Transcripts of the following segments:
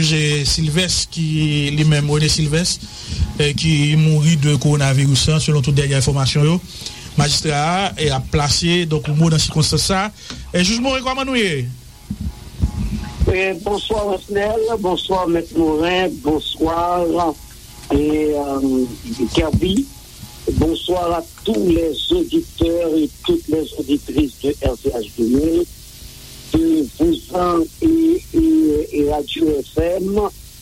juge Sylvestre qui lui-même René Sylvestre qui mourit de coronavirus selon toute dernière information. Magistrat a placé donc le mot dans circonstance ça. Et juge Morin, comment nous est? Bonsoir Osnel, bonsoir Maître Morin, bonsoir et Kirby, bonsoir à tous les auditeurs et toutes les auditrices de RCH 2000, de Vouzan et Radio FM,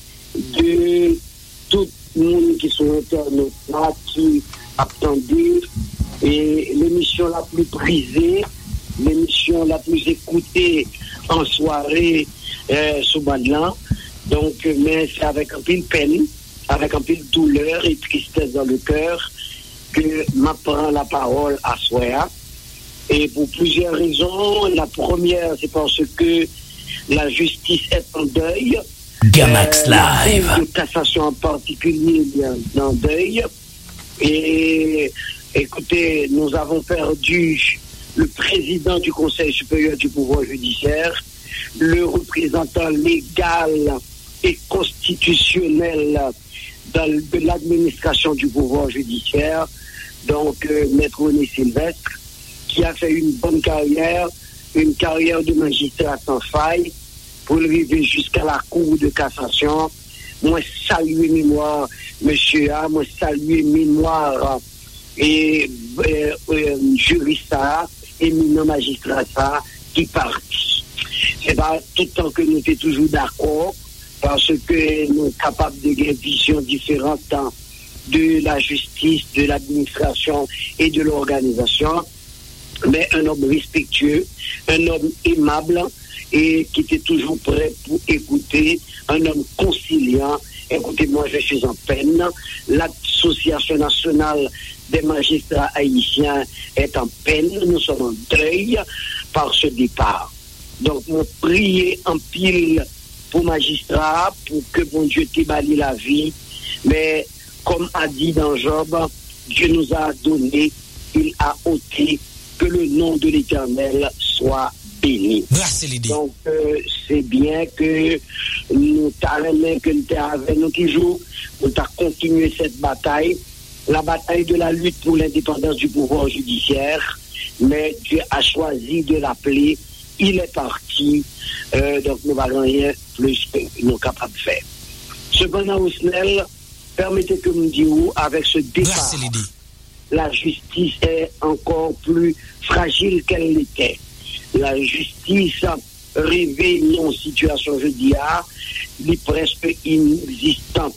de tout le monde qui sont internautes là, qui attendaient, et l'émission la plus prisée, l'émission la plus écoutée en soirée sous Badelan. Donc, mais c'est avec un peu de peine, avec un peu de douleur et tristesse dans le cœur que m'apprend la parole à Soya. Et pour plusieurs raisons. La première, c'est parce que la justice est en deuil. Gamax Live. La cassation en particulier est en deuil. Et écoutez, nous avons perdu le président du Conseil supérieur du pouvoir judiciaire, le représentant légal et constitutionnel de l'administration du pouvoir judiciaire, donc Maître René Sylvestre, qui a fait une bonne carrière, une carrière de magistrat sans faille, pour arriver jusqu'à la Cour de cassation. Moi, saluer mémoire, monsieur A, moi, saluer mémoire et juriste et éminent magistrat qui partit. C'est pas tout le temps que nous sommes toujours d'accord, parce que nous sommes capables de gagner vision différente de la justice, de l'administration et de l'organisation, mais un homme respectueux, un homme aimable et qui était toujours prêt pour écouter, un homme conciliant. Écoutez, moi je suis en peine. L'Association nationale des magistrats haïtiens est en peine. Nous sommes en deuil par ce départ. Donc, nous prions en pile pour magistrats, pour que bon Dieu t'ébalie la vie. Mais, comme a dit dans Job, Dieu nous a donné, il a ôté, que le nom de l'Éternel soit béni. Donc, c'est bien que nous t'arrêtons, que nous t'arrêtons avec nous toujours, nous t'avons continué cette bataille, la bataille de la lutte pour l'indépendance du pouvoir judiciaire, mais Dieu a choisi de l'appeler, il est parti, donc nous n'avons rien plus que nous sommes capables de faire. Cependant, Osnel, permettez que nous disions, avec ce départ, la justice est encore plus fragile qu'elle l'était. La justice révèle une situation, je dis, est presque inexistante.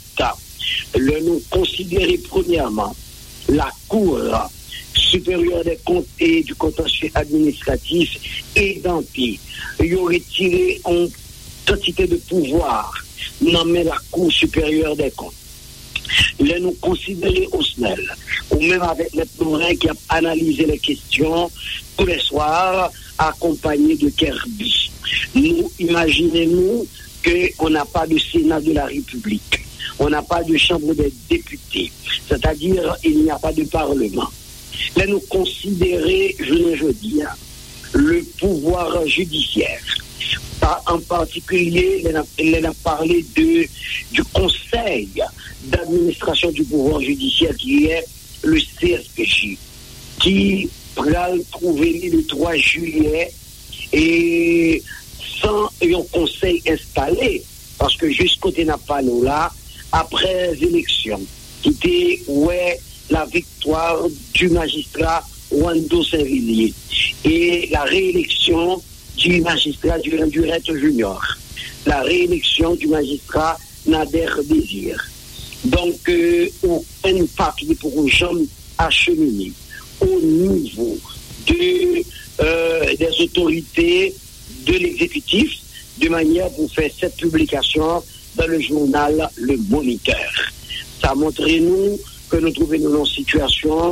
Nous considérer premièrement la Cour supérieure des comptes et du contentieux administratif édenté. Il aurait tiré une quantité de pouvoir nommé la Cour supérieure des comptes. Nous considérer au SNEL, ou même avec les Morin qui a analysé les questions tous les soirs, accompagné de Kirby. Nous, imaginez-nous qu'on n'a pas de Sénat de la République, on n'a pas de Chambre des députés, c'est-à-dire il n'y a pas de Parlement. Là, nous considérer, je dis, le pouvoir judiciaire. En particulier, elle a parlé du Conseil d'administration du pouvoir judiciaire qui est le CSPJ, qui va trouver le 3 juillet et sans un conseil installé, parce que jusqu'au Ténapano là, après les élections, qui était la victoire du magistrat Wando Saint-Villiers et la réélection du magistrat Durette Junior, la réélection du magistrat Nader Désir. Donc, aucun papier pour une chambre acheminée au niveau des autorités de l'exécutif, de manière pour faire cette publication dans le journal Le Moniteur. Ça montre nous que nous trouvons dans une situation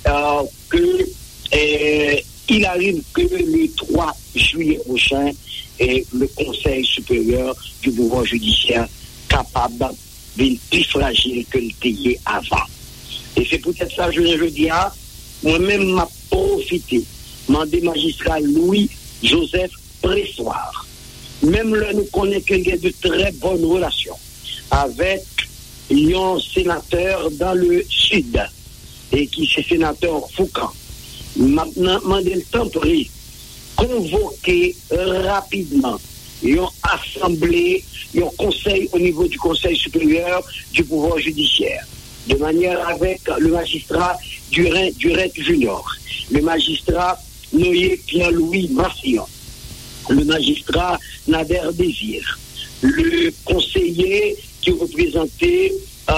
il arrive que le 3 juillet prochain, et le Conseil supérieur du pouvoir judiciaire capable d'être plus fragile que le TI avant. Et c'est peut-être ça, je dis, moi-même m'a profité, mandé magistrat Louis-Joseph Pressoir, même là nous connaissons qu'il y a de très bonnes relations avec un sénateur dans le sud et qui c'est sénateur Foucan. Maintenant, mandez le temps pour convoquer rapidement une assemblée, un conseil au niveau du Conseil supérieur du pouvoir judiciaire, de manière avec le magistrat Durin Junior, le magistrat Noé Pierre-Louis Massillon, le magistrat Nader Désir, le conseiller qui représentait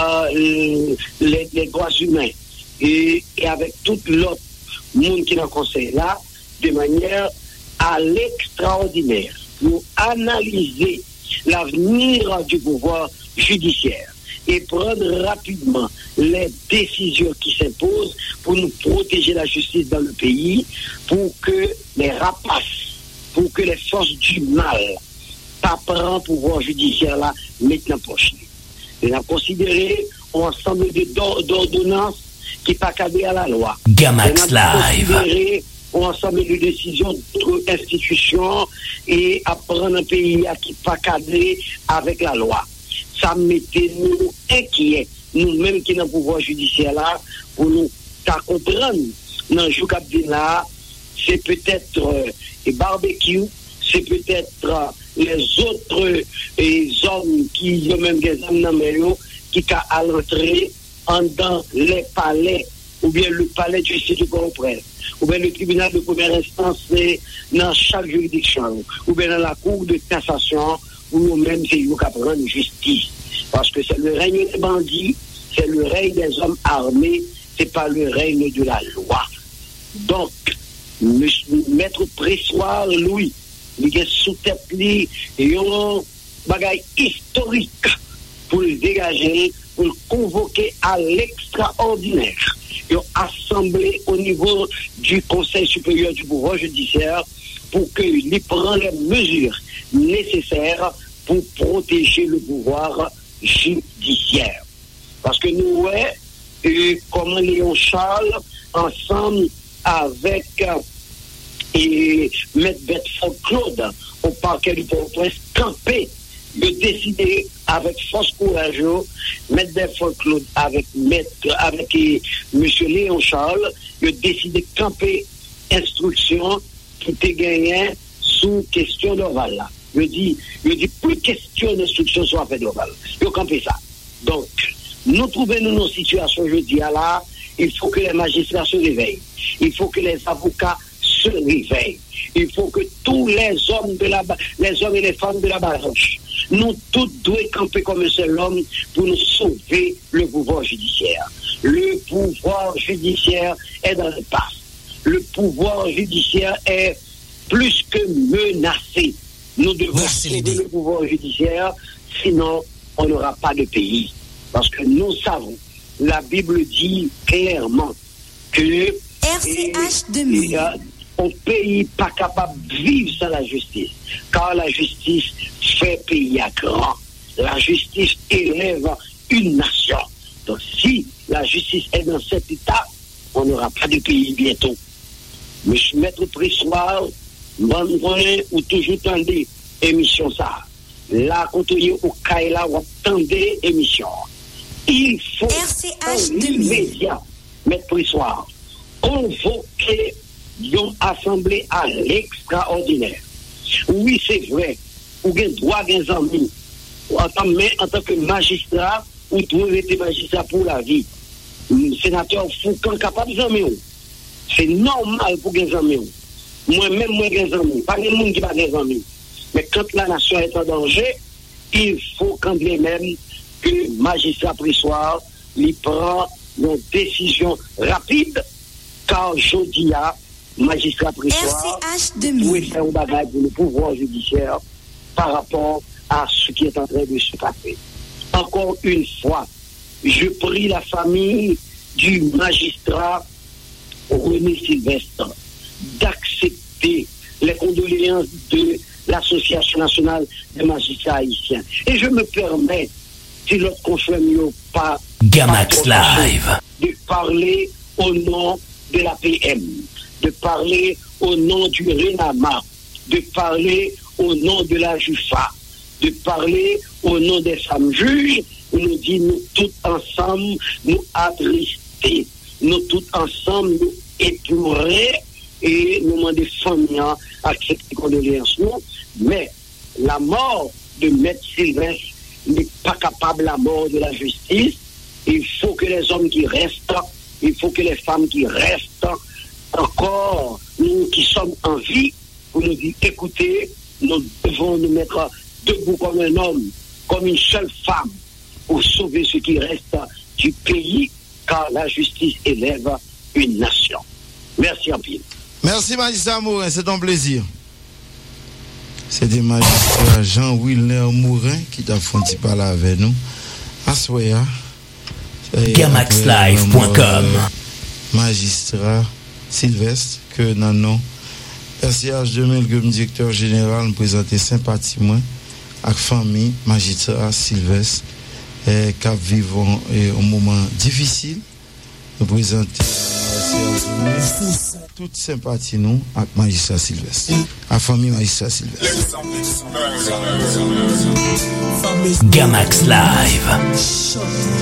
les droits humains et avec tout l'autre monde qui est dans le conseil là, de manière à l'extraordinaire, pour analyser l'avenir du pouvoir judiciaire et prendre rapidement les décisions qui s'imposent pour nous protéger la justice dans le pays, pour que les rapaces, pour que les forces du mal pas prendre pouvoir judiciaire là maintenant prochain. On a considéré un ensemble d'ordonnances qui pas cadré à la loi. Gamax Live. Un ensemble de décisions d'autres institutions et à prendre un pays qui pas cadré avec la loi. Ça mettait nous inquiets, nous-mêmes qui dans le pouvoir judiciaire là, pour nous comprendre dans le jour là, c'est peut-être les barbecues, c'est peut-être les autres hommes qui ont même des hommes dans le qui à l'entrée dans les palais, ou bien le palais de justice du Corporel, ou bien le tribunal de première instance dans chaque juridiction, ou bien dans la cour de cassation, où nous-mêmes c'est nous qui prendre justice. Parce que c'est le règne des bandits, c'est le règne des hommes armés, c'est pas le règne de la loi. Donc, Maître Pressoir Louis, il est sous tête li un bagage historique pour le dégager, pour le convoquer à l'extraordinaire. Une assemblée au niveau du Conseil supérieur du pouvoir judiciaire pour qu'il prenne les mesures nécessaires pour protéger le pouvoir judiciaire. Parce que nous, comme Léon Charles, ensemble avec et Maître Bedford Claude au parquet du Port-au-Prince, camper, de décider avec force courage, Maître Bedford Claude avec Monsieur Léon Charles, de décider de camper instruction qui était gagnée sous question d'Oval là. Je dis plus question d'instruction soit faite d'Oval. Je camper ça. Donc, nous trouvons nos situations, je dis là, il faut que les magistrats se réveillent. Il faut que les avocats se réveillent. Il faut que tous les hommes et les femmes de la branche, nous tous devons camper comme un seul homme pour nous sauver le pouvoir judiciaire. Le pouvoir judiciaire est dans le pas. Le pouvoir judiciaire est plus que menacé. Nous devons sauver le pouvoir judiciaire, sinon on n'aura pas de pays. Parce que nous savons, la Bible dit clairement que RCH 2000. un pays pas capable de vivre sans la justice, car la justice fait pays à grand. La justice élève une nation. Donc si la justice est dans cet état, on n'aura pas de pays bientôt. Monsieur Maître Pressoir, ou toujours tendez émission ça. Là, quand on est au Kaila, on tendez émission. Il faut RCH en immédiat, Maître Pressoir, convoquer une assemblée à l'extraordinaire. Oui, c'est vrai, ou bien droit des amis, en tant que magistrat, ou doit être magistrat pour la vie. Sénateur Foucan capable d'amis. C'est normal pour des amis. Moi-même, moi, des amis. Pas de monde qui n'a pas des amis. Mais quand la nation est en danger, il faut quand même que le magistrat Pressoir lui prend une décision rapide, car jeudi, magistrat Pressoir doit faire un bagage pour le pouvoir judiciaire par rapport à ce qui est en train de se passer. Encore une fois, je prie la famille du magistrat René Sylvestre d'accepter les condoléances de l'Association nationale des magistrats haïtiens. Et je me permets, si l'autre confrère pas Gamax Live, de parler au nom de la PM, de parler au nom du RENAMA, de parler au nom de la JUFA, de parler au nom des femmes juges, nous dit nous tous ensemble, nous attristés, nous tous ensemble, nous éplorés, et nous demandons des familles à accepter condoléances, mais la mort de Maître Sylvestre n'est pas capable la mort de la justice. Il faut que les hommes qui restent, il faut que les femmes qui restent, encore nous qui sommes en vie, pour nous dire écoutez, nous devons nous mettre debout comme un homme, comme une seule femme, pour sauver ce qui reste du pays, car la justice élève une nation. Merci en pile. Merci magistrat Mourin, c'est un plaisir. C'était magistrat Jean-Wilner Mourin qui t'a fait parler avec nous. Assoya. Gamaxlive.com. Magistrat Sylvestre, que dans nom RCH 2000 comme directeur général, nous présenter sympathie moi avec famille magistrat Sylvestre qui vivent un moment difficile. Nous présenter toute sympathie nous avec magistrat Sylvestre, à famille magistrat Sylvestre. Gamax Live.